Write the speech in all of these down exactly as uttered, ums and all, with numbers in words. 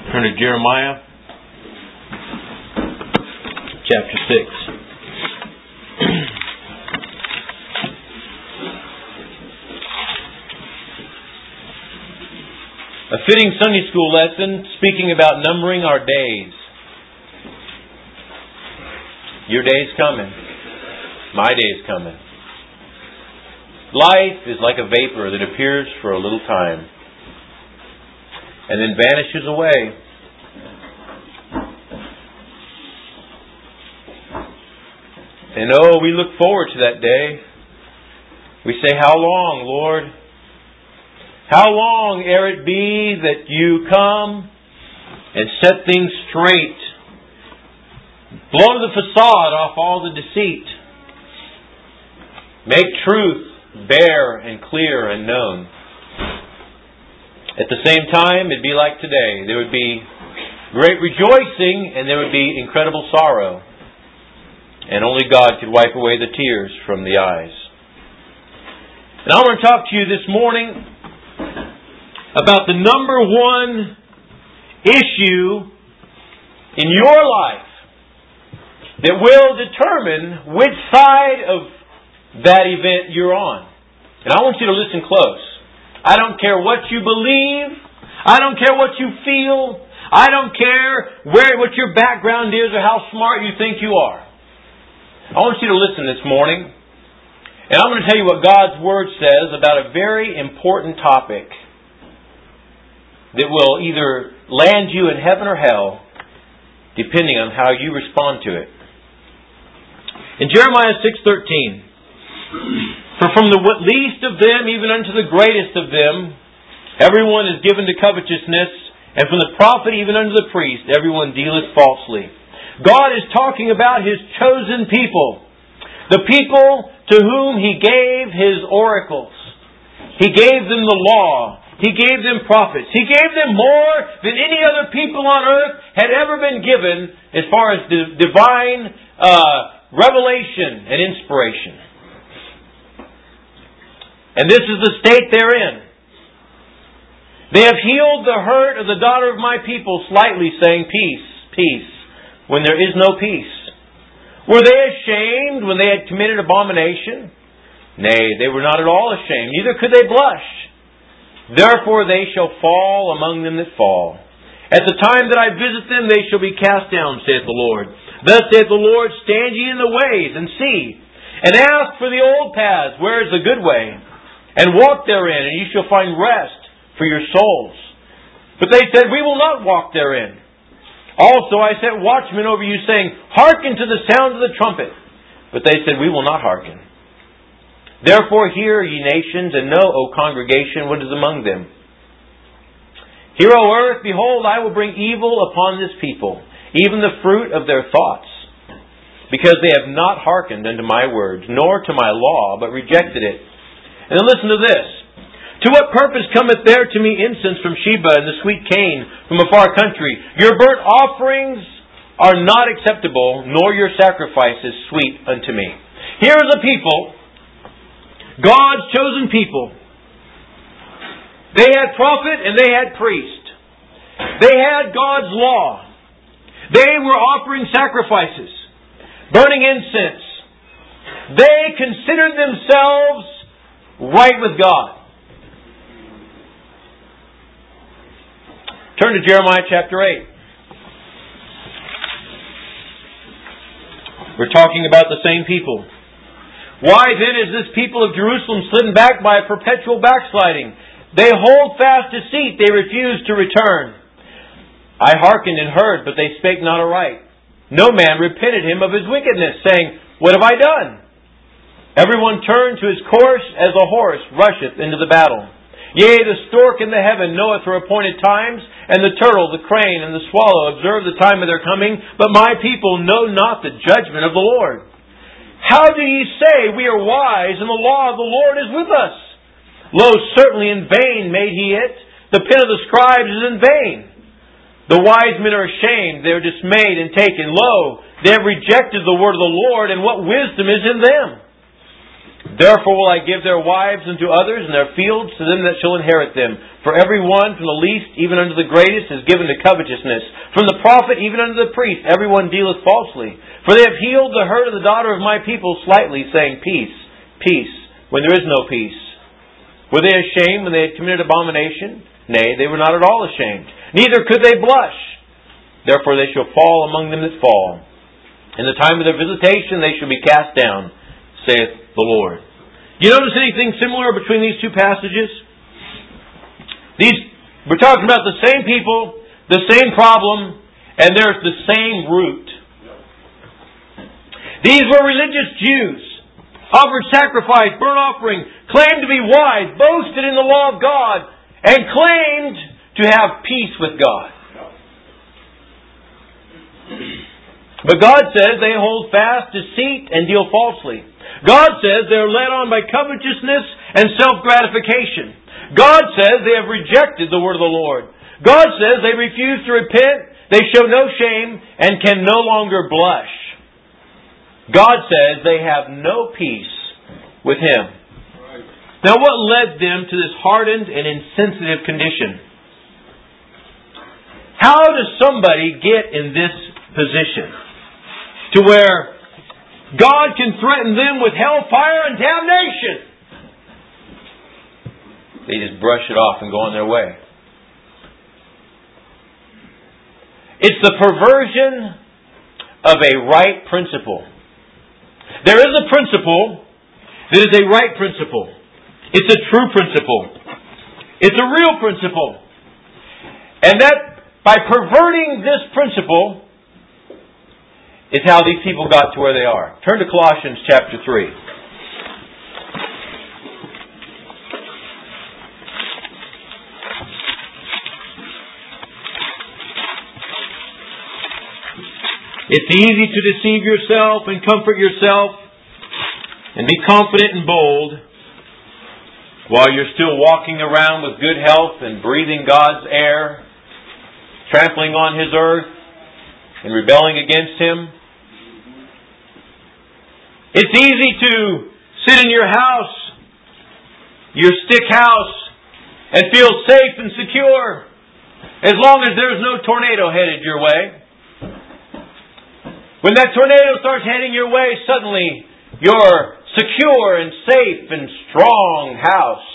Turn to Jeremiah chapter six. A fitting Sunday school lesson speaking about numbering our days. Your day's coming. My day's coming. Life is like a vapor that appears for a little time and then vanishes away. And oh, we look forward to that day. We say, how long, Lord? How long ere it be that you come and set things straight? Blow the facade off all the deceit. Make truth bare and clear and known. At the same time, it'd be like today. There would be great rejoicing and there would be incredible sorrow. And only God could wipe away the tears from the eyes. And I want to talk to you this morning about the number one issue in your life that will determine which side of that event you're on. And I want you to listen close. I don't care what you believe. I don't care what you feel. I don't care where what your background is or how smart you think you are. I want you to listen this morning. And I'm going to tell you what God's Word says about a very important topic that will either land you in heaven or hell, depending on how you respond to it. In Jeremiah six thirteen, for from the least of them even unto the greatest of them, everyone is given to covetousness, and from the prophet even unto the priest, everyone dealeth falsely. God is talking about His chosen people, the people to whom He gave His oracles. He gave them the law. He gave them prophets. He gave them more than any other people on earth had ever been given as far as the divine uh, revelation and inspiration. And this is the state they're in. They have healed the hurt of the daughter of my people slightly, saying, peace, peace, when there is no peace. Were they ashamed when they had committed abomination? Nay, they were not at all ashamed, neither could they blush. Therefore they shall fall among them that fall. At the time that I visit them, they shall be cast down, saith the Lord. Thus saith the Lord, stand ye in the ways, and see, and ask for the old paths, where is the good way? And walk therein, and ye shall find rest for your souls. But they said, we will not walk therein. Also I set watchmen over you, saying, hearken to the sound of the trumpet. But they said, we will not hearken. Therefore hear, ye nations, and know, O congregation, what is among them. Hear, O earth, behold, I will bring evil upon this people, even the fruit of their thoughts, because they have not hearkened unto my words, nor to my law, but rejected it. And then listen to this. To what purpose cometh there to me incense from Sheba, and the sweet cane from a far country? Your burnt offerings are not acceptable, nor your sacrifices sweet unto me. Here is a people, God's chosen people. They had prophet and they had priest. They had God's law. They were offering sacrifices, burning incense. They considered themselves right with God. Turn to Jeremiah chapter eight. We're talking about the same people. Why then is this people of Jerusalem slidden back by a perpetual backsliding? They hold fast deceit, they refuse to return. I hearkened and heard, but they spake not aright. No man repented him of his wickedness, saying, what have I done? Everyone turned to his course as a horse rusheth into the battle. Yea, the stork in the heaven knoweth her appointed times, and the turtle, the crane, and the swallow observe the time of their coming, but my people know not the judgment of the Lord. How do ye say, we are wise, and the law of the Lord is with us? Lo, certainly in vain made he it. The pen of the scribes is in vain. The wise men are ashamed, they are dismayed and taken. Lo, they have rejected the word of the Lord, and what wisdom is in them? Therefore will I give their wives unto others, and their fields to them that shall inherit them. For every one, from the least even unto the greatest, is given to covetousness. From the prophet even unto the priest, every one dealeth falsely. For they have healed the hurt of the daughter of my people slightly, saying, Peace, peace, when there is no peace. Were they ashamed when they had committed abomination? Nay, they were not at all ashamed. Neither could they blush. Therefore they shall fall among them that fall. In the time of their visitation they shall be cast down, saith the Lord. You notice anything similar between these two passages? These, we're talking about the same people, the same problem, and there's the same root. These were religious Jews, offered sacrifice, burnt offering, claimed to be wise, boasted in the law of God, and claimed to have peace with God. But God says they hold fast deceit and deal falsely. God says they are led on by covetousness and self-gratification. God says they have rejected the word of the Lord. God says they refuse to repent, they show no shame, and can no longer blush. God says they have no peace with Him. Now what led them to this hardened and insensitive condition? How does somebody get in this position to where God can threaten them with hellfire and damnation? They just brush it off and go on their way. It's the perversion of a right principle. There is a principle that is a right principle. It's a true principle. It's a real principle. And that by perverting this principle is how these people got to where they are. Turn to Colossians chapter three. It's easy to deceive yourself and comfort yourself and be confident and bold while you're still walking around with good health and breathing God's air, trampling on His earth and rebelling against Him. It's easy to sit in your house, your stick house, and feel safe and secure as long as there's no tornado headed your way. When that tornado starts heading your way, suddenly your secure and safe and strong house,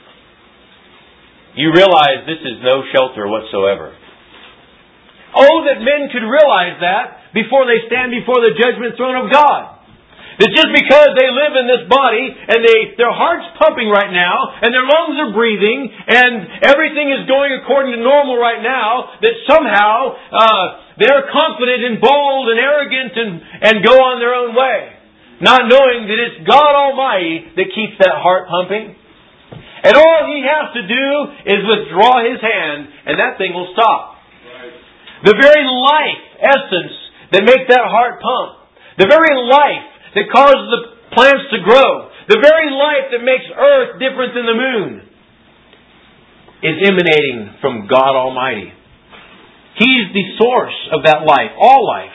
you realize this is no shelter whatsoever. Oh, that men could realize that before they stand before the judgment throne of God. That just because they live in this body and they their heart's pumping right now and their lungs are breathing and everything is going according to normal right now, that somehow uh, they're confident and bold and arrogant and, and go on their own way. Not knowing that it's God Almighty that keeps that heart pumping. And all He has to do is withdraw His hand and that thing will stop. The very life essence that makes that heart pump. The very life that causes the plants to grow. The very life that makes earth different than the moon is emanating from God Almighty. He's the source of that life, all life.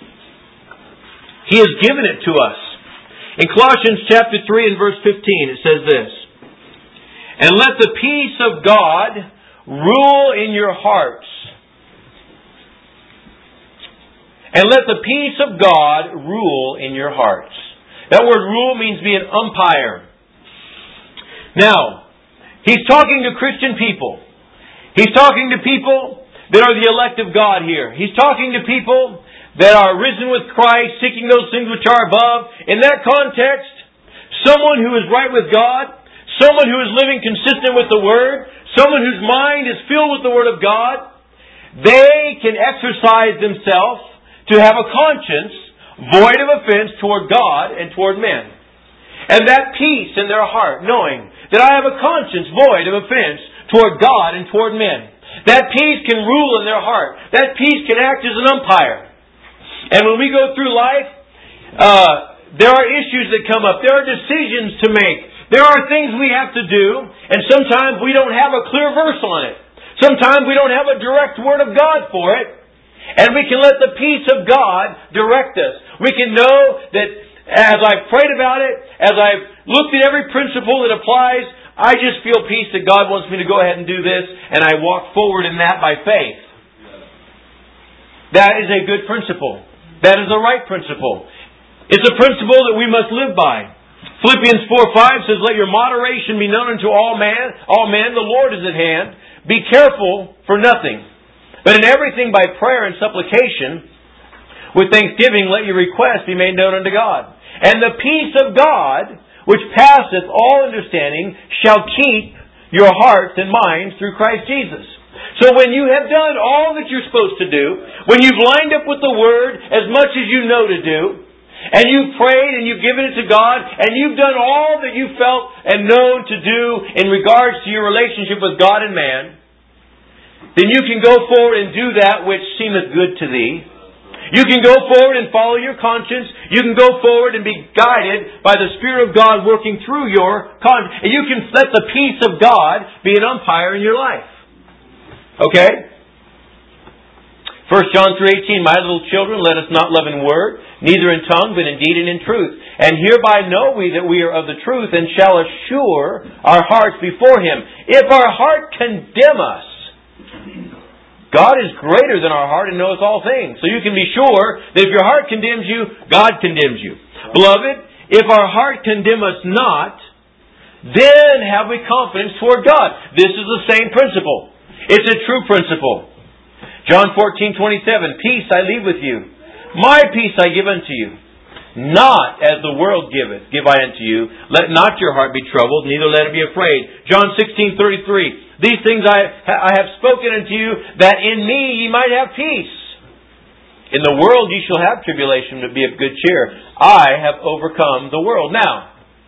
He has given it to us. In Colossians chapter three and verse fifteen it says this, "And let the peace of God rule in your hearts. And let the peace of God rule in your hearts." That word rule means be an umpire. Now, He's talking to Christian people. He's talking to people that are the elect of God here. He's talking to people that are risen with Christ, seeking those things which are above. In that context, someone who is right with God, someone who is living consistent with the Word, someone whose mind is filled with the Word of God, they can exercise themselves to have a conscience void of offense toward God and toward men. And that peace in their heart, knowing that I have a conscience void of offense toward God and toward men. That peace can rule in their heart. That peace can act as an umpire. And when we go through life, uh, there are issues that come up. There are decisions to make. There are things we have to do, and sometimes we don't have a clear verse on it. Sometimes we don't have a direct word of God for it. And we can let the peace of God direct us. We can know that as I've prayed about it, as I've looked at every principle that applies, I just feel peace that God wants me to go ahead and do this, and I walk forward in that by faith. That is a good principle. That is a right principle. It's a principle that we must live by. Philippians four five says, "Let your moderation be known unto all man, all men, the Lord is at hand. Be careful for nothing, but in everything by prayer and supplication, with thanksgiving let your requests be made known unto God. And the peace of God, which passeth all understanding, shall keep your hearts and minds through Christ Jesus." So when you have done all that you're supposed to do, when you've lined up with the Word as much as you know to do, and you've prayed and you've given it to God, and you've done all that you felt and known to do in regards to your relationship with God and man, then you can go forward and do that which seemeth good to thee. You can go forward and follow your conscience. You can go forward and be guided by the Spirit of God working through your conscience. And you can let the peace of God be an umpire in your life. Okay? First John three eighteen, "My little children, let us not love in word, neither in tongue, but in deed and in truth. And hereby know we that we are of the truth, and shall assure our hearts before Him. If our heart condemn us," God is greater than our heart and knows all things. So you can be sure that if your heart condemns you, God condemns you. Beloved, if our heart condemn us not, then have we confidence toward God. This is the same principle. It's a true principle. John fourteen twenty-seven, "Peace I leave with you. My peace I give unto you. Not as the world giveth, give I unto you. Let not your heart be troubled, neither let it be afraid." John sixteen thirty-three, "These things I, I have spoken unto you, that in me ye might have peace. In the world ye shall have tribulation, but be of good cheer. I have overcome the world." Now,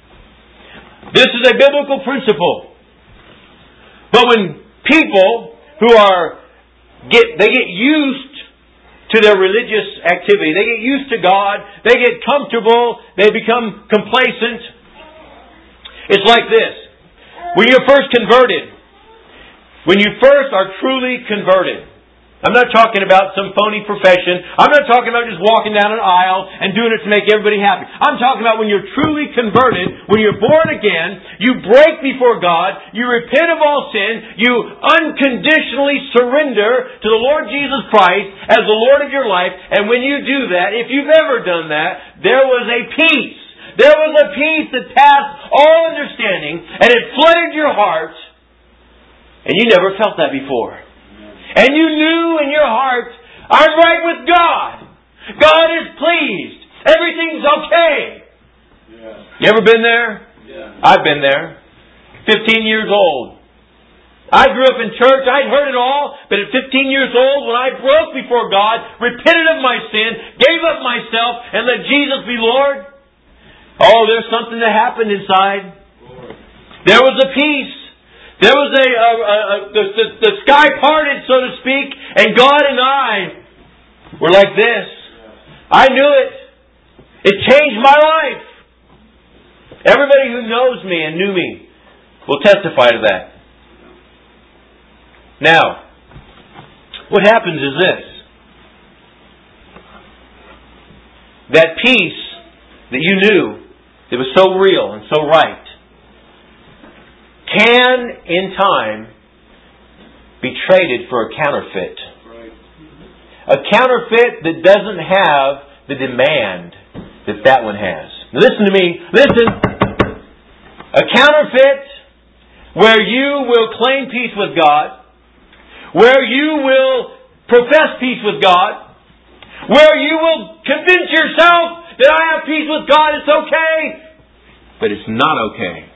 this is a biblical principle. But when people who are get they get used to their religious activity, they get used to God, they get comfortable, they become complacent. It's like this. When you're first converted, when you first are truly converted, I'm not talking about some phony profession. I'm not talking about just walking down an aisle and doing it to make everybody happy. I'm talking about when you're truly converted, when you're born again, you break before God, you repent of all sin, you unconditionally surrender to the Lord Jesus Christ as the Lord of your life, and when you do that, if you've ever done that, there was a peace. There was a peace that passed all understanding, and it flooded your heart, and you never felt that before. And you knew in your heart, I'm right with God. God is pleased. Everything's okay. Yeah. You ever been there? Yeah. I've been there. fifteen years old. I grew up in church. I'd heard it all. But at fifteen years old, when I broke before God, repented of my sin, gave up myself, and let Jesus be Lord, oh, there's something that happened inside. Lord. There was a peace. There was a, a, a, a the, the, the sky parted, so to speak, and God and I were like this. I knew it. It changed my life. Everybody who knows me and knew me will testify to that. Now, what happens is this. That peace that you knew, that was so real and so right, can, in time, be traded for a counterfeit. A counterfeit that doesn't have the demand that that one has. Now listen to me. Listen. A counterfeit where you will claim peace with God, where you will profess peace with God, where you will convince yourself that I have peace with God, it's okay, but it's not okay.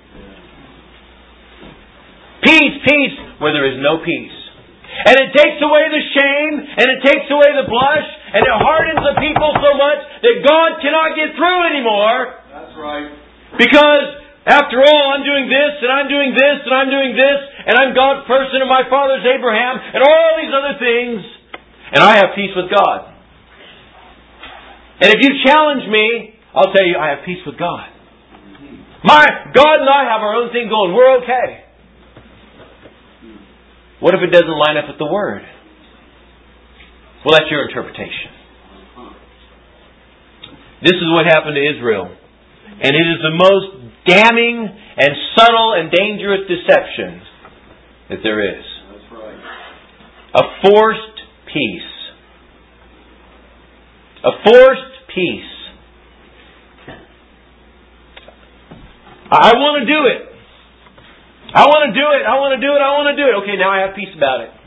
Peace, peace, where there is no peace. And it takes away the shame, and it takes away the blush, and it hardens the people so much that God cannot get through anymore. That's right. Because, after all, I'm doing this, and I'm doing this, and I'm doing this, and I'm God's person, and my father's Abraham, and all these other things, and I have peace with God. And if you challenge me, I'll tell you, I have peace with God. My God and I have our own thing going. We're okay. What if it doesn't line up with the Word? Well, that's your interpretation. This is what happened to Israel. And it is the most damning and subtle and dangerous deception that there is. That's right. A forced peace. A forced peace. I want to do it. I want to do it. I want to do it. I want to do it. Okay, now I have peace about it.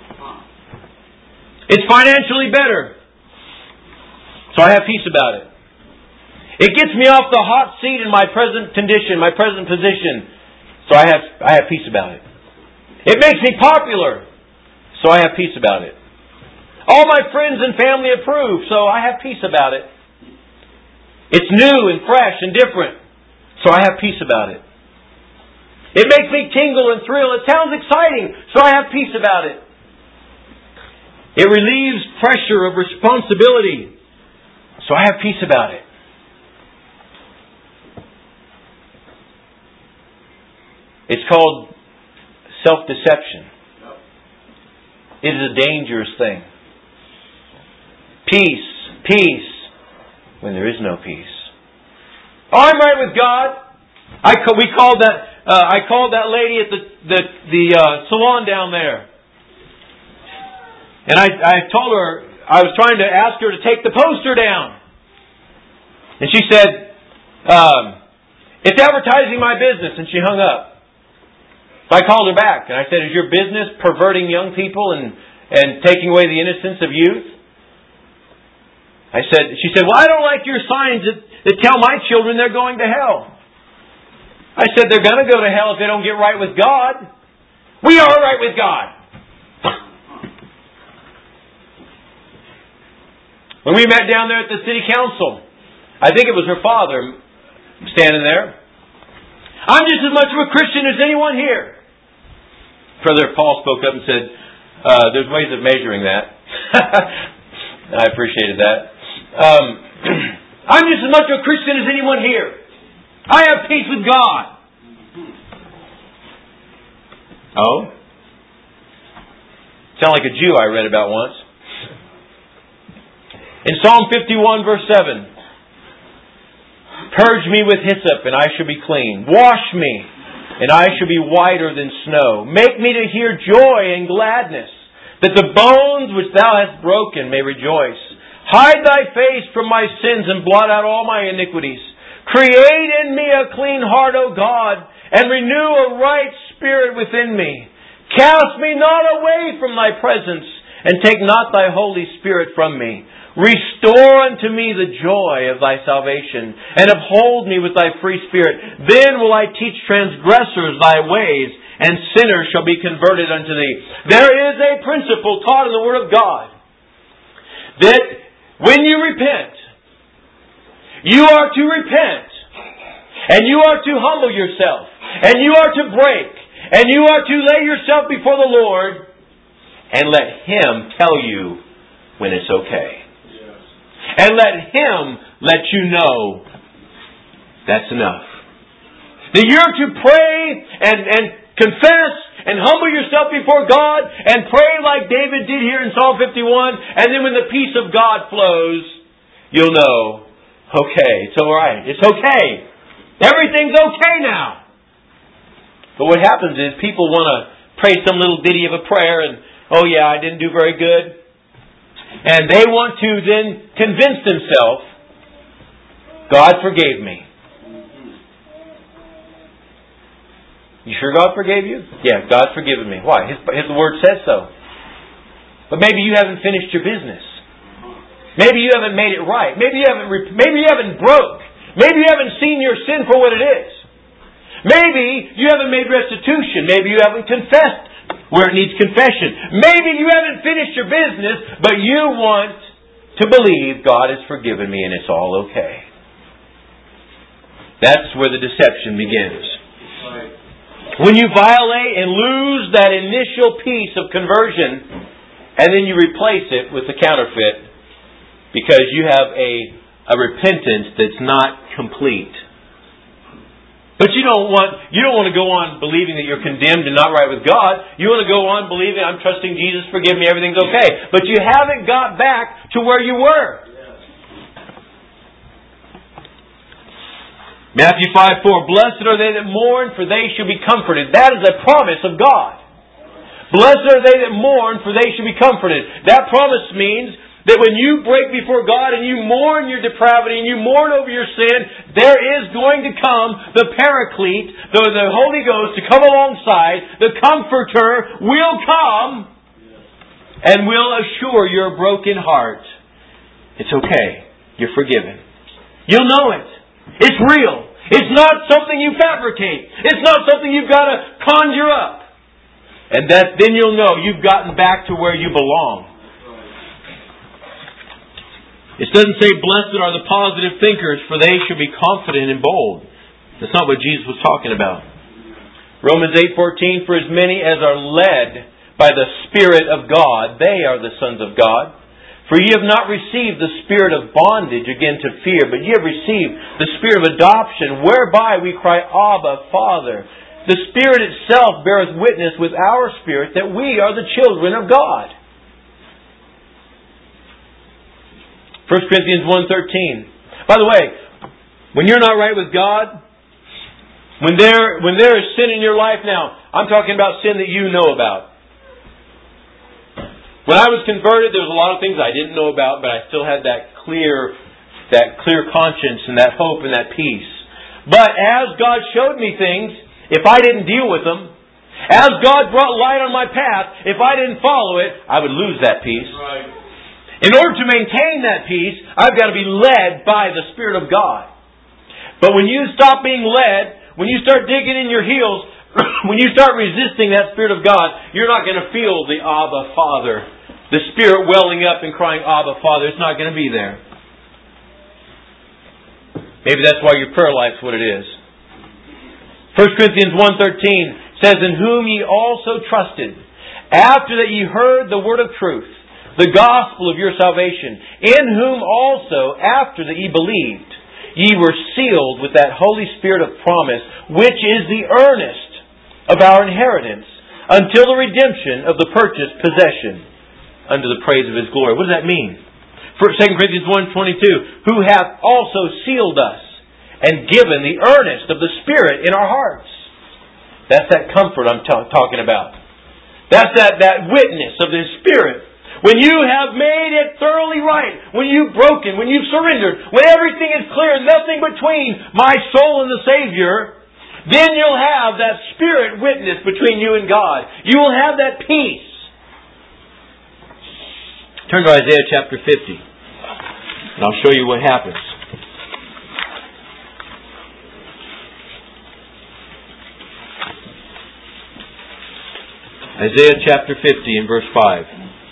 It's financially better. So I have peace about it. It gets me off the hot seat in my present condition, my present position. So I have I have peace about it. It makes me popular. So I have peace about it. All my friends and family approve. So I have peace about it. It's new and fresh and different. So I have peace about it. It makes me tingle and thrill. It sounds exciting. So I have peace about it. It relieves pressure of responsibility. So I have peace about it. It's called self-deception. It is a dangerous thing. Peace, peace, when there is no peace. Oh, I'm right with God. I we called that. Uh, I called that lady at the the, the uh, salon down there, and I I told her I was trying to ask her to take the poster down, and she said, um, "It's advertising my business," and she hung up. So I called her back and I said, "Is your business perverting young people and and taking away the innocence of youth?" I said, she said, "Well, I don't like your signs that, that tell my children they're going to hell." I said, "They're going to go to hell if they don't get right with God. We are right with God." When we met down there at the city council, I think it was her father standing there. "I'm just as much of a Christian as anyone here." Brother Paul spoke up and said, uh, "There's ways of measuring that." I appreciated that. Um, I'm just as much of a Christian as anyone here. I have peace with God. Oh? Sound like a Jew I read about once. In Psalm fifty-one verse seven. "Purge me with hyssop and I shall be clean. Wash me and I shall be whiter than snow. Make me to hear joy and gladness, that the bones which thou hast broken may rejoice. Hide thy face from my sins and blot out all my iniquities. Create in me a clean heart, O God, and renew a right spirit within me. Cast me not away from thy presence, and take not thy Holy Spirit from me. Restore unto me the joy of thy salvation, and uphold me with thy free spirit. Then will I teach transgressors thy ways, and sinners shall be converted unto thee." There is a principle taught in the Word of God that when you repent, you are to repent, and you are to humble yourself, and you are to break, and you are to lay yourself before the Lord, and let Him tell you when it's okay. And let Him let you know that's enough. That you're to pray and, and confess and humble yourself before God and pray like David did here in Psalm fifty-one. And then when the peace of God flows, you'll know, okay, it's alright. It's okay. Everything's okay now. But what happens is people want to pray some little ditty of a prayer and, oh yeah, I didn't do very good. And they want to then convince themselves, God forgave me. You sure God forgave you? Yeah, God's forgiven me. Why? His, His Word says so. But maybe you haven't finished your business. Maybe you haven't made it right. Maybe you haven't. Maybe you haven't broke. Maybe you haven't seen your sin for what it is. Maybe you haven't made restitution. Maybe you haven't confessed where it needs confession. Maybe you haven't finished your business, but you want to believe God has forgiven me and it's all okay. That's where the deception begins. When you violate and lose that initial piece of conversion, and then you replace it with the counterfeit, because you have a, a repentance that's not complete. But you don't want you don't want to go on believing that you're condemned and not right with God. You want to go on believing, I'm trusting Jesus, forgive me, everything's okay. But you haven't got back to where you were. Matthew five four, blessed are they that mourn, for they shall be comforted. That is a promise of God. Blessed are they that mourn, for they shall be comforted. That promise means that when you break before God and you mourn your depravity and you mourn over your sin, there is going to come the Paraclete, the, the Holy Ghost, to come alongside. The Comforter will come and will assure your broken heart, it's okay. You're forgiven. You'll know it. It's real. It's not something you fabricate. It's not something you've got to conjure up. And that then you'll know you've gotten back to where you belong. It doesn't say, blessed are the positive thinkers, for they shall be confident and bold. That's not what Jesus was talking about. Romans eight fourteen, for as many as are led by the Spirit of God, they are the sons of God. For ye have not received the spirit of bondage again to fear, but ye have received the spirit of adoption, whereby we cry, Abba, Father. The Spirit itself beareth witness with our spirit that we are the children of God. First Corinthians one thirteen. By the way, when you're not right with God, when there, when there is sin in your life now, I'm talking about sin that you know about. When I was converted, there was a lot of things I didn't know about, but I still had that clear, that clear conscience and that hope and that peace. But as God showed me things, if I didn't deal with them, as God brought light on my path, if I didn't follow it, I would lose that peace. Right. In order to maintain that peace, I've got to be led by the Spirit of God. But when you stop being led, when you start digging in your heels, when you start resisting that Spirit of God, you're not going to feel the Abba, Father. The Spirit welling up and crying, Abba, Father. It's not going to be there. Maybe that's why your prayer life's what it is. First Corinthians one thirteen says, in whom ye also trusted, after that ye heard the word of truth, the gospel of your salvation, in whom also, after that ye believed, ye were sealed with that Holy Spirit of promise, which is the earnest of our inheritance, until the redemption of the purchased possession, unto the praise of His glory. What does that mean? For Second Corinthians one twenty-two, who hath also sealed us, and given the earnest of the Spirit in our hearts. That's that comfort I'm t- talking about. That's that, that witness of the Spirit. When you have made it thoroughly right, when you've broken, when you've surrendered, when everything is clear, nothing between my soul and the Savior, then you'll have that Spirit witness between you and God. You will have that peace. Turn to Isaiah chapter fifty, and I'll show you what happens. Isaiah chapter fifty and verse five.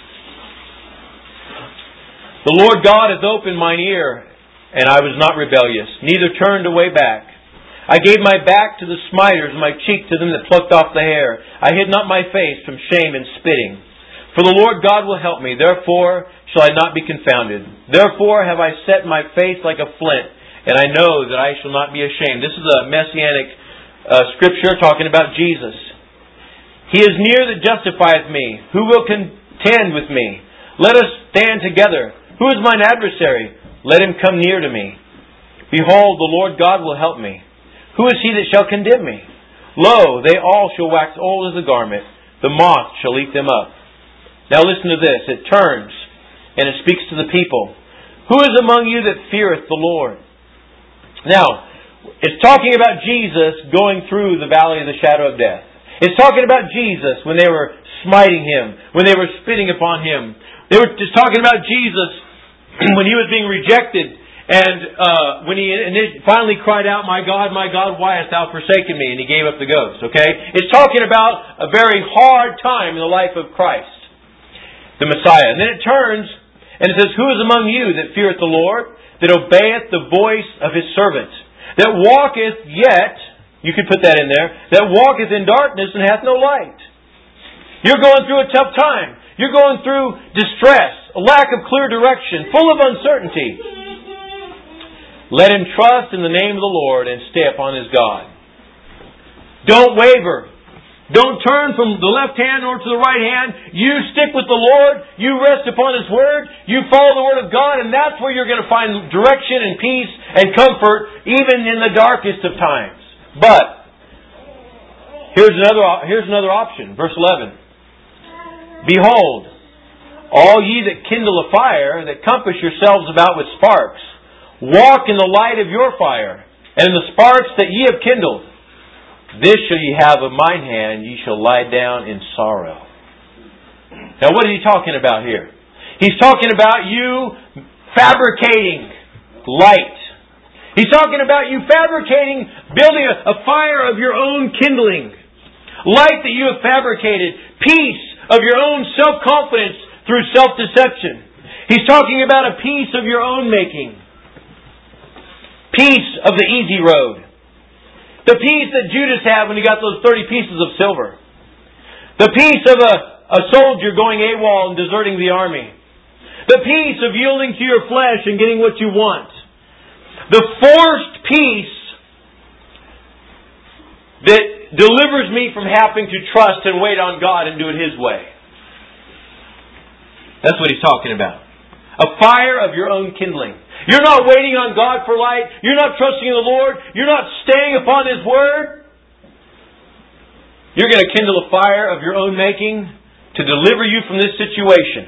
The Lord God hath opened mine ear, and I was not rebellious, neither turned away back. I gave my back to the smiters, my cheek to them that plucked off the hair. I hid not my face from shame and spitting. For the Lord God will help me, therefore shall I not be confounded. Therefore have I set my face like a flint, and I know that I shall not be ashamed. This is a messianic uh, scripture talking about Jesus. He is near that justifieth me. Who will contend with me? Let us stand together. Who is mine adversary? Let him come near to me. Behold, the Lord God will help me. Who is he that shall condemn me? Lo, they all shall wax old as a garment. The moth shall eat them up. Now listen to this. It turns and it speaks to the people. Who is among you that feareth the Lord? Now, it's talking about Jesus going through the valley of the shadow of death. It's talking about Jesus when they were smiting Him, when they were spitting upon Him. They were just talking about Jesus when He was being rejected. And uh, when he finally cried out, my God, my God, why hast thou forsaken me? And He gave up the ghost. Okay? It's talking about a very hard time in the life of Christ, the Messiah. And then it turns and it says, who is among you that feareth the Lord, that obeyeth the voice of His servant, that walketh yet, you could put that in there, that walketh in darkness and hath no light. You're going through a tough time. You're going through distress, a lack of clear direction, full of uncertainty. Let him trust in the name of the Lord and stay upon his God. Don't waver. Don't turn from the left hand or to the right hand. You stick with the Lord. You rest upon His Word. You follow the Word of God, and that's where you're going to find direction and peace and comfort even in the darkest of times. But here's another here's another option. Verse eleven. Behold, all ye that kindle a fire, that compass yourselves about with sparks, walk in the light of your fire, and in the sparks that ye have kindled. This shall ye have of mine hand, ye shall lie down in sorrow. Now what is he talking about here? He's talking about you fabricating light. He's talking about you fabricating, building a, a fire of your own kindling. Light that you have fabricated. Peace of your own self-confidence through self-deception. He's talking about a peace of your own making. Peace of the easy road. The peace that Judas had when he got those thirty pieces of silver. The peace of a, a soldier going AWOL and deserting the army. The peace of yielding to your flesh and getting what you want. The forced peace that delivers me from having to trust and wait on God and do it His way. That's what he's talking about. A fire of your own kindling. You're not waiting on God for light. You're not trusting in the Lord. You're not staying upon His Word. You're going to kindle a fire of your own making to deliver you from this situation.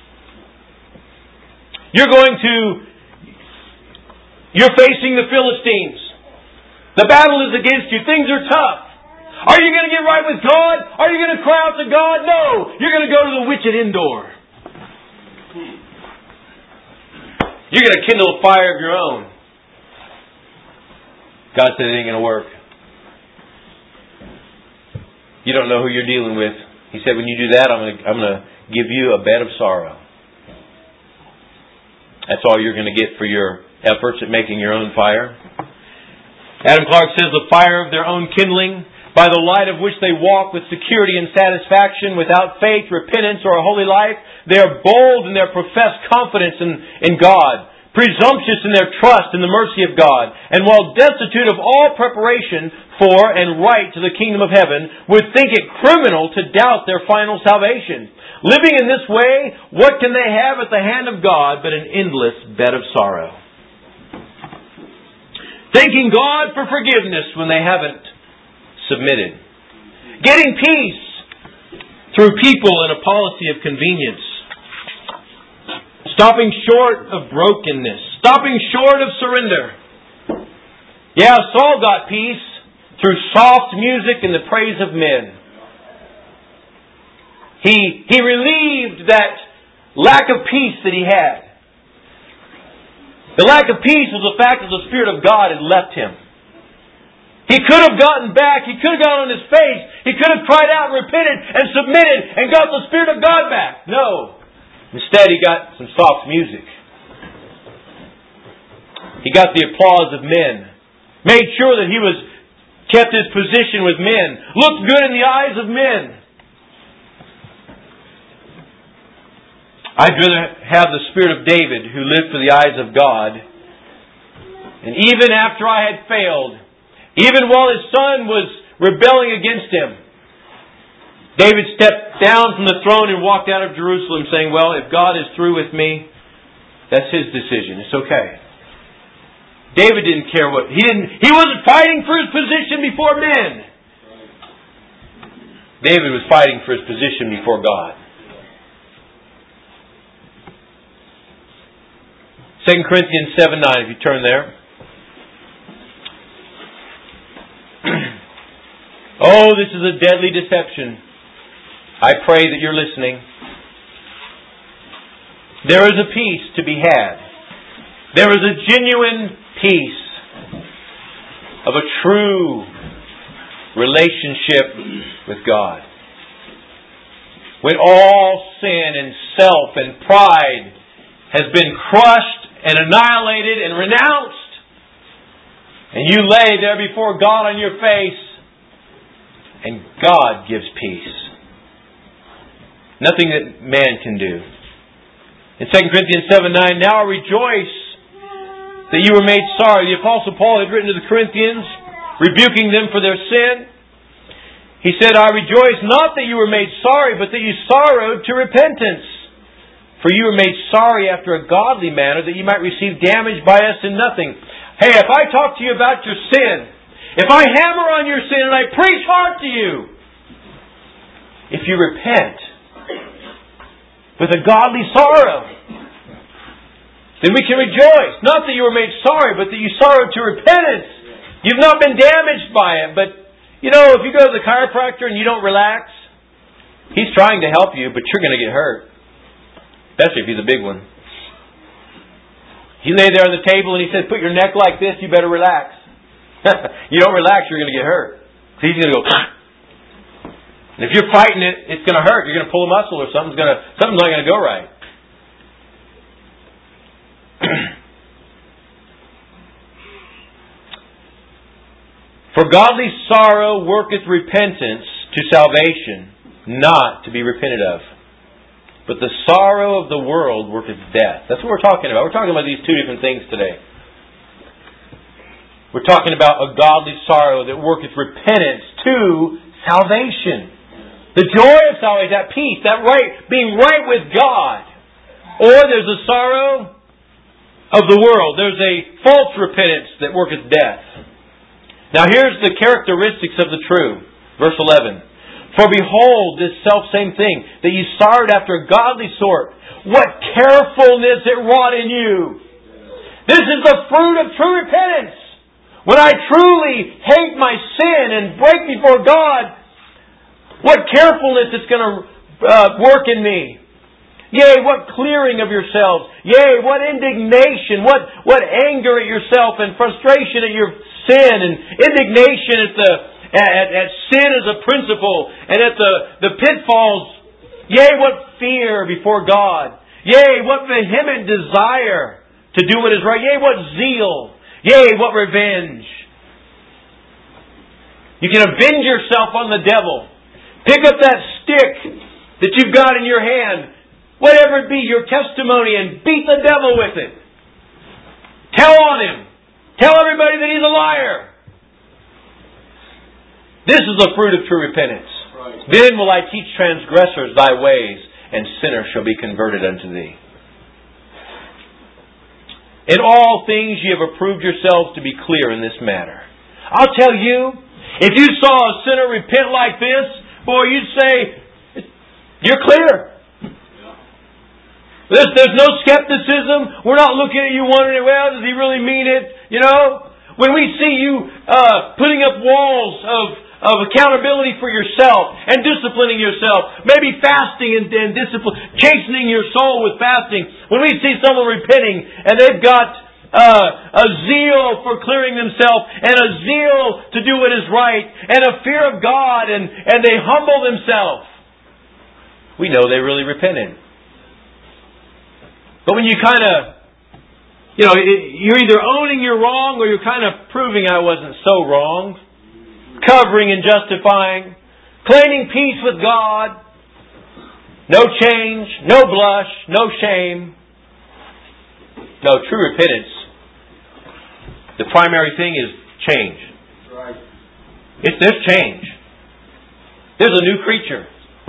You're going to... You're facing the Philistines. The battle is against you. Things are tough. Are you going to get right with God? Are you going to cry out to God? No. You're going to go to the witch at Endor. You're going to kindle a fire of your own. God said it ain't going to work. You don't know who you're dealing with. He said, when you do that, I'm going to, I'm going to give you a bed of sorrow. That's all you're going to get for your efforts at making your own fire. Adam Clark says, the fire of their own kindling, by the light of which they walk with security and satisfaction, without faith, repentance, or a holy life, they are bold in their professed confidence in, in God, presumptuous in their trust in the mercy of God, and while destitute of all preparation for and right to the kingdom of heaven, would think it criminal to doubt their final salvation. Living in this way, what can they have at the hand of God but an endless bed of sorrow? Thanking God for forgiveness when they haven't submitted. Getting peace through people and a policy of convenience. Stopping short of brokenness. Stopping short of surrender. Yeah, Saul got peace through soft music and the praise of men. He, he relieved that lack of peace that he had. The lack of peace was the fact that the Spirit of God had left him. He could have gotten back. He could have gone on his face. He could have cried out and repented and submitted and got the Spirit of God back. No. Instead, he got some soft music. He got the applause of men. Made sure that he was kept his position with men. Looked good in the eyes of men. I'd rather have the spirit of David who lived for the eyes of God. And even after I had failed, even while his son was rebelling against him, David stepped down from the throne and walked out of Jerusalem saying, well, if God is through with me, that's His decision. It's okay. David didn't care what... He didn't. He wasn't fighting for his position before men. David was fighting for his position before God. Second Corinthians seven nine, if you turn there. Oh, this is a deadly deception. I pray that you're listening. There is a peace to be had. There is a genuine peace of a true relationship with God. When all sin and self and pride has been crushed and annihilated and renounced, and you lay there before God on your face, and God gives peace. Nothing that man can do. In Second Corinthians seven nine, now I rejoice that you were made sorry. The Apostle Paul had written to the Corinthians, rebuking them for their sin. He said, I rejoice not that you were made sorry, but that you sorrowed to repentance. For you were made sorry after a godly manner, that you might receive damage by us in nothing. Hey, if I talk to you about your sin, if I hammer on your sin and I preach hard to you, if you repent with a godly sorrow, then we can rejoice. Not that you were made sorry, but that you sorrowed to repentance. You've not been damaged by it. But, you know, if you go to the chiropractor and you don't relax, he's trying to help you, but you're going to get hurt. Especially if he's a big one. He lay there on the table and he said, put your neck like this, you better relax. You don't relax, you're going to get hurt. So he's going to go... And if you're fighting it, it's going to hurt. You're going to pull a muscle or something's going to, something's not going to go right. For godly sorrow worketh repentance to salvation, not to be repented of. But the sorrow of the world worketh death. That's what we're talking about. We're talking about these two different things today. We're talking about a godly sorrow that worketh repentance to salvation. The joy of salvation, that peace, that right, being right with God. Or there's a sorrow of the world. There's a false repentance that worketh death. Now here's the characteristics of the true. Verse eleven. For behold, this selfsame thing, that ye sorrowed after a godly sort, what carefulness it wrought in you. This is the fruit of true repentance. When I truly hate my sin and break before God, what carefulness it's going to uh, work in me. Yea, what clearing of yourselves. Yea, what indignation, what, what anger at yourself and frustration at your sin and indignation at the at, at sin as a principle and at the, the pitfalls. Yea, what fear before God. Yea, what vehement desire to do what is right. Yea, what zeal. Yea, what revenge. You can avenge yourself on the devil. Pick up that stick that you've got in your hand, whatever it be, your testimony, and beat the devil with it. Tell on him. Tell everybody that he's a liar. This is the fruit of true repentance. Right. Then will I teach transgressors thy ways, and sinners shall be converted unto thee. In all things ye have approved yourselves to be clear in this matter. I'll tell you, if you saw a sinner repent like this, boy, you'd say, you're clear. There's, there's no skepticism. We're not looking at you wondering, well, does he really mean it? You know? When we see you uh, putting up walls of, of accountability for yourself and disciplining yourself, maybe fasting and, and discipline, chastening your soul with fasting. When we see someone repenting and they've got uh, a zeal for clearing themselves and a zeal to do what is right and a fear of God and, and they humble themselves, we know they really repented. But when you kind of, you know, you're either owning you're wrong or you're kind of proving I wasn't so wrong, covering and justifying, claiming peace with God, no change, no blush, no shame. No, true repentance, the primary thing is change. Right. It's there's change. There's a new creature.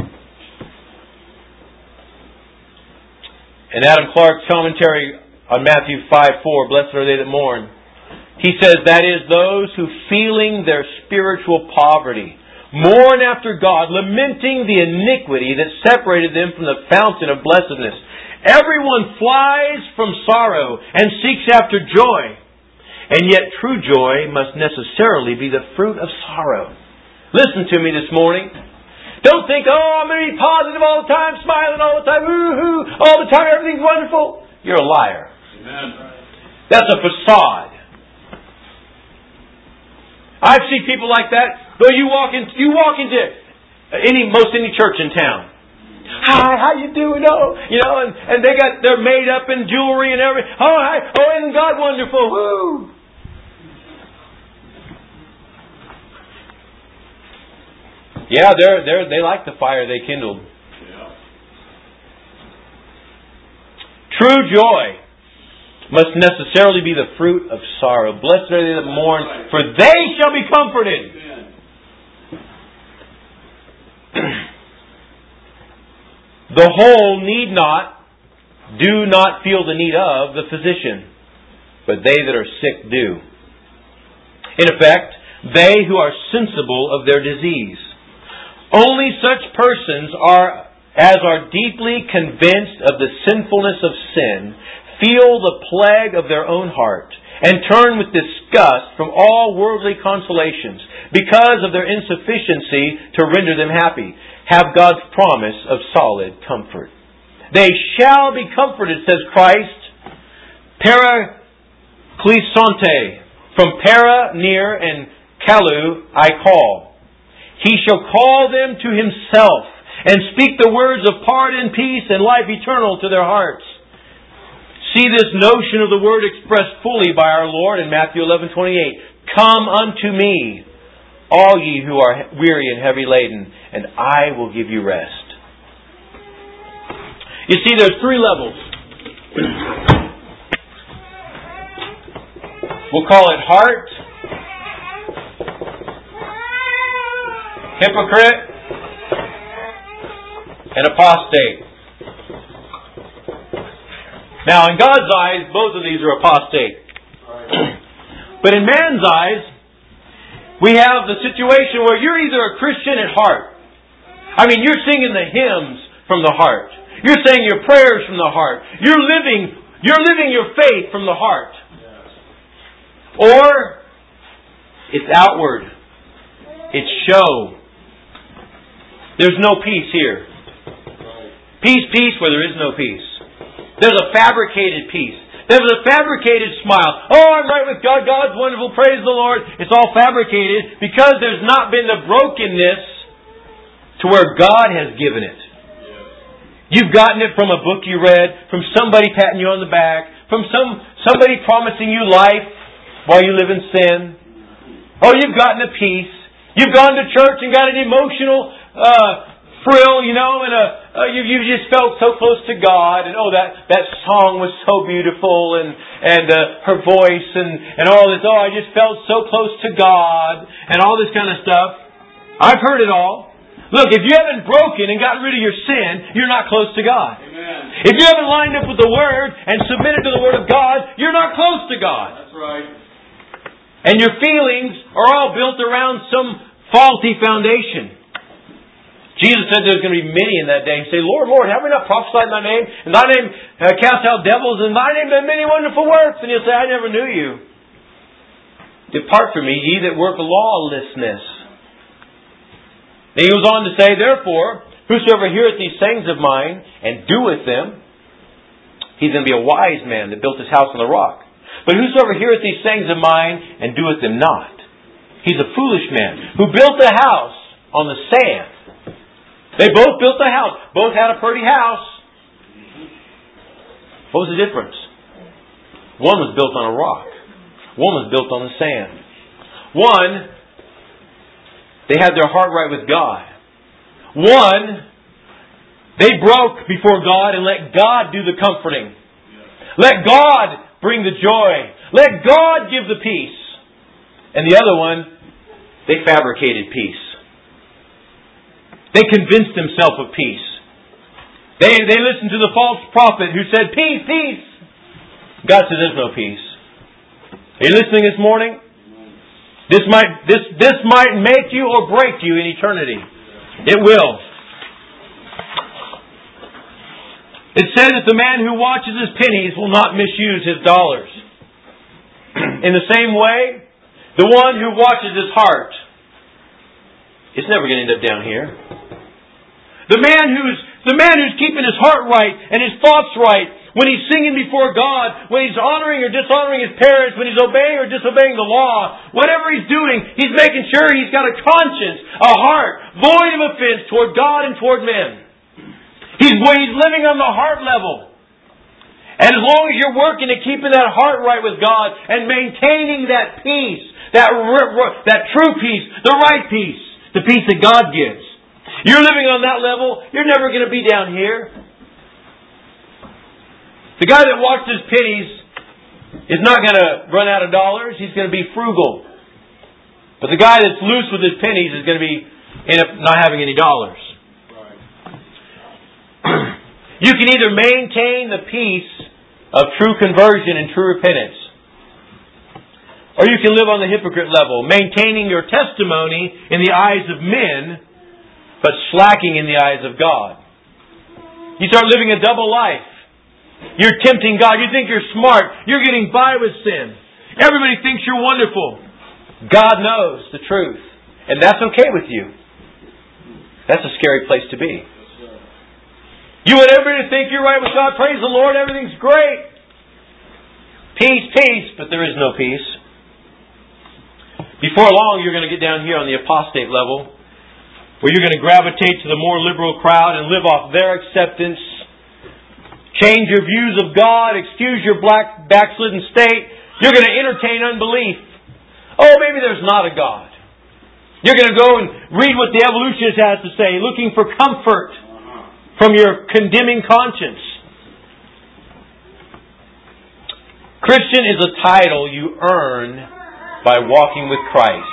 In Adam Clark's commentary on Matthew five four, blessed are they that mourn, he says, that is, those who feeling their spiritual poverty, mourn after God, lamenting the iniquity that separated them from the fountain of blessedness. Everyone flies from sorrow and seeks after joy. And yet true joy must necessarily be the fruit of sorrow. Listen to me this morning. Don't think, oh, I'm going to be positive all the time, smiling all the time, woo-hoo, all the time, everything's wonderful. You're a liar. Amen. That's a facade. I've seen people like that. Though you walk in, you walk into any most any church in town. Hi, how you doing? Oh, you know, and, and they got they're made up in jewelry and everything. Oh, hi, oh, isn't God wonderful? Woo! Yeah, they're they they like the fire they kindled. Yeah. True joy must necessarily be the fruit of sorrow. Blessed are they that mourn, for they shall be comforted. The whole need not, do not feel the need of the physician. but they that are sick do. In effect, they who are sensible of their disease. Only such persons are as are deeply convinced of the sinfulness of sin, feel the plague of their own heart, and turn with disgust from all worldly consolations, because of their insufficiency to render them happy, have God's promise of solid comfort. They shall be comforted, says Christ, Parakleisonte, from para, near, and kalu, I call. He shall call them to Himself, and speak the words of pardon, peace, and life eternal to their hearts. See this notion of the word expressed fully by our Lord in Matthew eleven twenty-eight. Come unto me, all ye who are weary and heavy laden, and I will give you rest. You see, there's three levels. We'll call it heart, hypocrite, and apostate. Now, in God's eyes, both of these are apostate. But in man's eyes, we have the situation where you're either a Christian at heart. I mean, you're singing the hymns from the heart. You're saying your prayers from the heart. You're living, you're living your faith from the heart. Or it's outward. It's show. There's no peace here. Peace, peace, where there is no peace. There's a fabricated peace. There's a fabricated smile. Oh, I'm right with God. God's wonderful. Praise the Lord. It's all fabricated because there's not been the brokenness to where God has given it. You've gotten it from a book you read, from somebody patting you on the back, from some somebody promising you life while you live in sin. Oh, you've gotten a peace. You've gone to church and got an emotional uh, frill, you know, and a, uh, you you just felt so close to God, and oh, that, that song was so beautiful, and and uh, her voice, and, and all this. Oh, I just felt so close to God, and all this kind of stuff. I've heard it all. Look, if you haven't broken and gotten rid of your sin, you're not close to God. Amen. If you haven't lined up with the Word and submitted to the Word of God, you're not close to God. That's right. And your feelings are all built around some faulty foundation. Jesus said there's going to be many in that day. Say, Lord, Lord, have we not prophesied in Thy name? In Thy name uh, cast out devils? In Thy name done many wonderful works? And He'll say, I never knew you. Depart from me, ye that work lawlessness. Then He goes on to say, therefore, whosoever heareth these sayings of mine, and doeth them, he's going to be a wise man that built his house on the rock. But whosoever heareth these sayings of mine, and doeth them not, he's a foolish man, who built a house on the sand. They both built a house. Both had a pretty house. What was the difference? One was built on a rock. One was built on the sand. One, they had their heart right with God. One, they broke before God and let God do the comforting. Let God bring the joy. Let God give the peace. And the other one, they fabricated peace. They convinced themselves of peace. They, they listened to the false prophet who said, peace, peace. God said, there's no peace. Are you listening this morning? This might, this, this might make you or break you in eternity. It will. It says that the man who watches his pennies will not misuse his dollars. In the same way, the one who watches his heart, it's never going to end up down here. The man who's the man who's keeping his heart right and his thoughts right, when he's singing before God, when he's honoring or dishonoring his parents, when he's obeying or disobeying the law, whatever he's doing, he's making sure he's got a conscience, a heart void of offense toward God and toward men. He's he's living on the heart level. And as long as you're working at keeping that heart right with God and maintaining that peace, that that true peace, the right peace, the peace that God gives. You're living on that level, you're never going to be down here. The guy that watches his pennies is not going to run out of dollars, he's going to be frugal. But the guy that's loose with his pennies is going to be end up not having any dollars. You can either maintain the peace of true conversion and true repentance, Or you can live on the hypocrite level, maintaining your testimony in the eyes of men, but slacking in the eyes of God. You start living a double life. You're tempting God. You think you're smart. You're getting by with sin. Everybody thinks you're wonderful. God knows the truth. And that's okay with you. That's a scary place to be. You want everybody to think you're right with God. Praise the Lord. Everything's great. Peace, peace. But there is no peace. Before long, you're going to get down here on the apostate level, where you're going to gravitate to the more liberal crowd and live off their acceptance. Change your views of God. Excuse your black backslidden state. You're going to entertain unbelief. Oh, maybe there's not a God. You're going to go and read what the evolutionist has to say, looking for comfort from your condemning conscience. Christian is a title you earn by walking with Christ.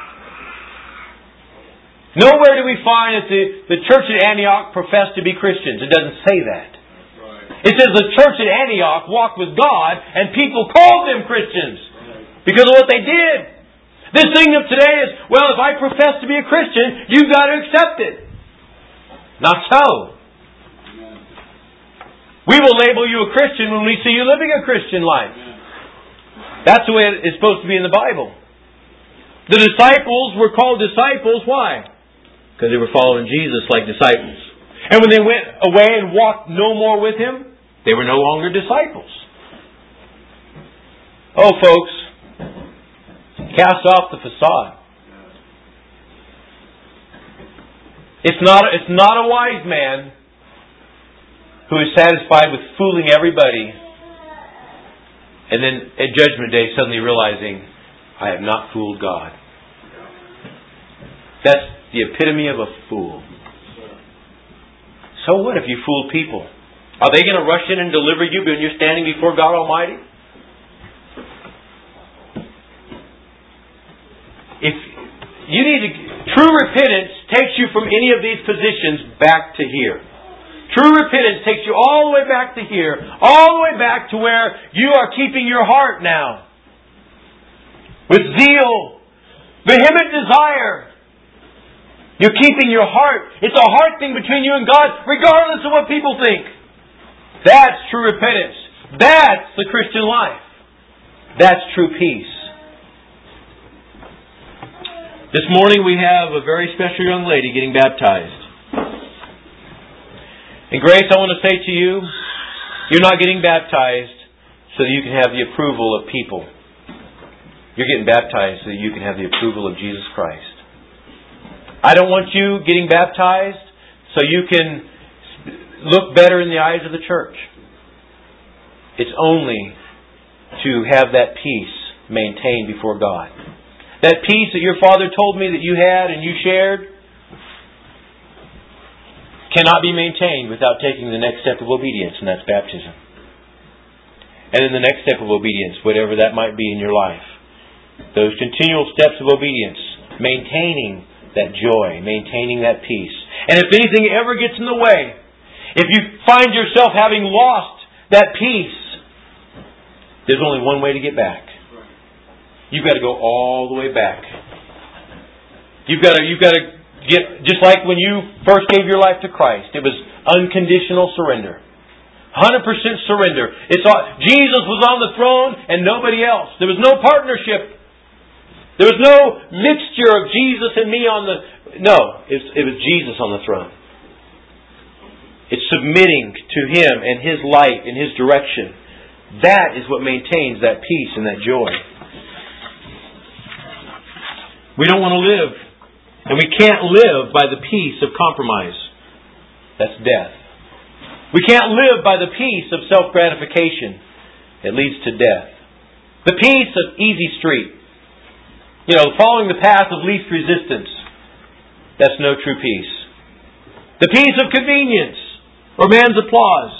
Nowhere do we find that the, the church at Antioch professed to be Christians. It doesn't say that. It says the church at Antioch walked with God and people called them Christians because of what they did. This thing of today is, well, if I profess to be a Christian, you've got to accept it. Not so. We will label you a Christian when we see you living a Christian life. That's the way it's supposed to be in the Bible. The disciples were called disciples. Why? Because they were following Jesus like disciples. And when they went away and walked no more with Him, they were no longer disciples. Oh, folks, cast off the facade. It's not, it's not a wise man who is satisfied with fooling everybody and then at Judgment Day suddenly realizing, I have not fooled God. That's the epitome of a fool. So what if you fool people? Are they going to rush in and deliver you when you're standing before God Almighty? If you need to, true repentance takes you from any of these positions back to here. True repentance takes you all the way back to here, all the way back to where you are keeping your heart now. With zeal, vehement desire. You're keeping your heart. It's a heart thing between you and God, regardless of what people think. That's true repentance. That's the Christian life. That's true peace. This morning we have a very special young lady getting baptized. And Grace, I want to say to you, you're not getting baptized so that you can have the approval of people. You're getting baptized so that you can have the approval of Jesus Christ. I don't want you getting baptized so you can look better in the eyes of the church. It's only to have that peace maintained before God. That peace that your Father told me that you had and you shared cannot be maintained without taking the next step of obedience, and that's baptism. And then the next step of obedience, whatever that might be in your life. Those continual steps of obedience, maintaining that joy, maintaining that peace. And if anything ever gets in the way, if you find yourself having lost that peace, there's only one way to get back. You've got to go all the way back. You've got to, you've got to get, just like when you first gave your life to Christ, it was unconditional surrender. one hundred percent surrender. It's all, Jesus was on the throne and nobody else. There was no partnership. There was no mixture of Jesus and me on the... No, it was, it was Jesus on the throne. It's submitting to Him and His light and His direction. That is what maintains that peace and that joy. We don't want to live, and we can't live by the peace of compromise. That's death. We can't live by the peace of self-gratification. It leads to death. The peace of easy street. You know, following the path of least resistance. That's no true peace. The peace of convenience or man's applause.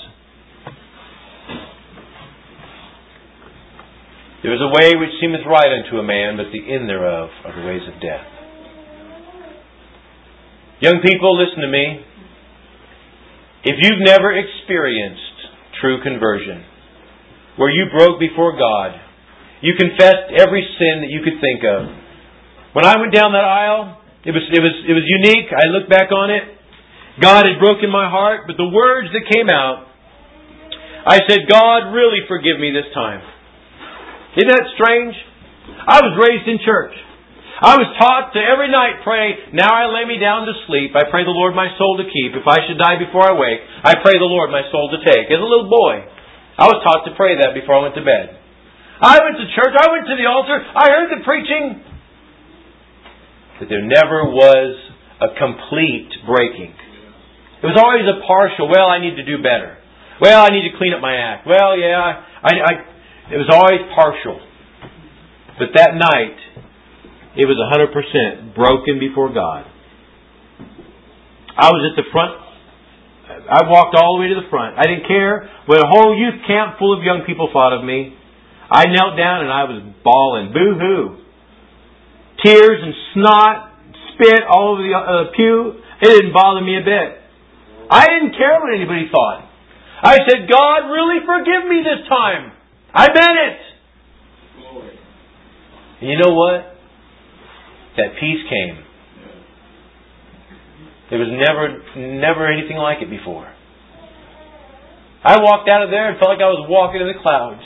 There is a way which seemeth right unto a man, but the end thereof are the ways of death. Young people, listen to me. If you've never experienced true conversion, where you broke before God You confessed every sin that you could think of. When I went down that aisle, it was, it was, it was unique. I look back on it. God had broken my heart, but the words that came out, I said, God, really forgive me this time. Isn't that strange? I was raised in church. I was taught to every night pray, now I lay me down to sleep. I pray the Lord my soul to keep. If I should die before I wake, I pray the Lord my soul to take. As a little boy, I was taught to pray that before I went to bed. I went to church. I went to the altar. I heard the preaching. But there never was a complete breaking. It was always a partial, well, I need to do better. Well, I need to clean up my act. Well, yeah, I, I, it was always partial. But that night, it was one hundred percent broken before God. I was at the front. I walked all the way to the front. I didn't care what a whole youth camp full of young people thought of me. I knelt down and I was bawling. Boo-hoo. Tears and snot, spit all over the uh, pew. It didn't bother me a bit. I didn't care what anybody thought. I said, God, really forgive me this time. I meant it. And you know what? That peace came. There was never, never anything like it before. I walked out of there and felt like I was walking in the clouds.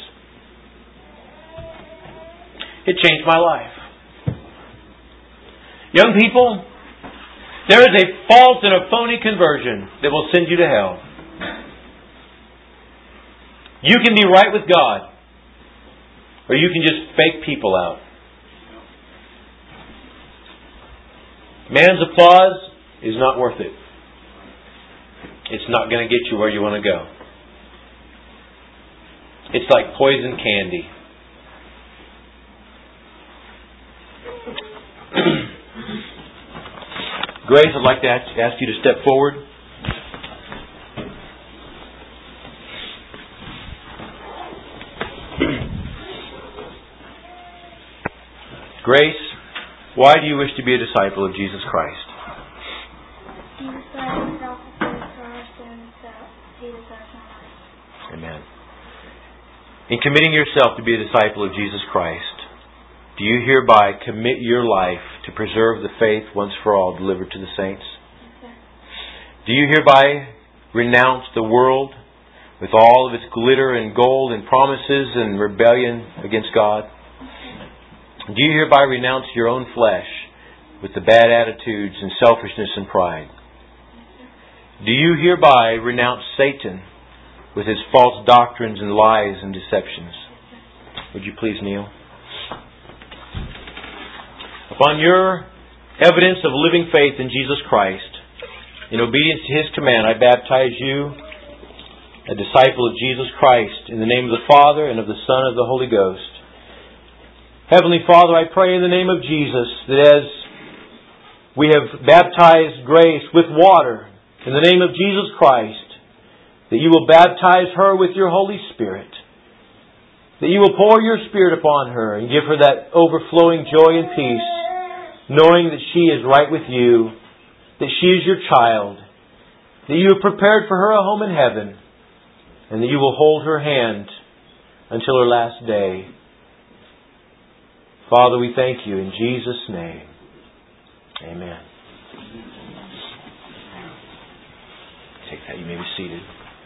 It changed my life. Young people, there is a false and a phony conversion that will send you to hell. You can be right with God, or you can just fake people out. Man's applause is not worth it. It's not going to get you where you want to go. It's like poison candy. Grace, I'd like to ask you to step forward. Grace, why do you wish to be a disciple of Jesus Christ? Amen. In committing yourself to be a disciple of Jesus Christ, do you hereby commit your life to preserve the faith once for all delivered to the saints? Do you hereby renounce the world with all of its glitter and gold and promises and rebellion against God? Do you hereby renounce your own flesh with the bad attitudes and selfishness and pride? Do you hereby renounce Satan with his false doctrines and lies and deceptions? Would you please kneel? Upon your evidence of living faith in Jesus Christ, in obedience to His command, I baptize you, a disciple of Jesus Christ, in the name of the Father and of the Son and of the Holy Ghost. Heavenly Father, I pray in the name of Jesus that as we have baptized Grace with water, in the name of Jesus Christ, that you will baptize her with your Holy Spirit, that you will pour your Spirit upon her and give her that overflowing joy and peace, knowing that she is right with you, that she is your child, that you have prepared for her a home in heaven, and that you will hold her hand until her last day. Father, we thank you in Jesus' name. Amen. Take that. You may be seated.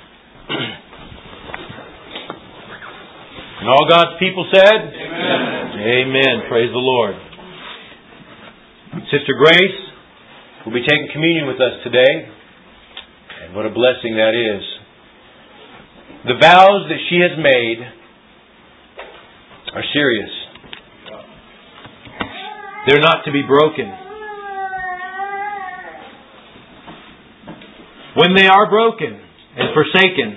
And all God's people said? Amen. Amen. Praise the Lord. Sister Grace will be taking communion with us today. And what a blessing that is. The vows that she has made are serious. They're not to be broken. When they are broken and forsaken,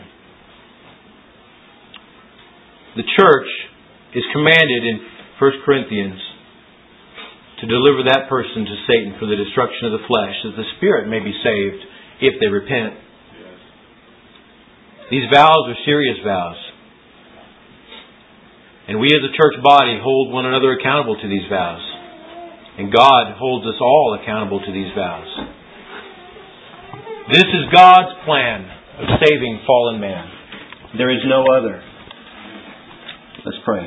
the church is commanded in First Corinthians to deliver that person to Satan for the destruction of the flesh, that the spirit may be saved if they repent. These vows are serious vows. And we as a church body hold one another accountable to these vows. And God holds us all accountable to these vows. This is God's plan of saving fallen man. There is no other. Let's pray.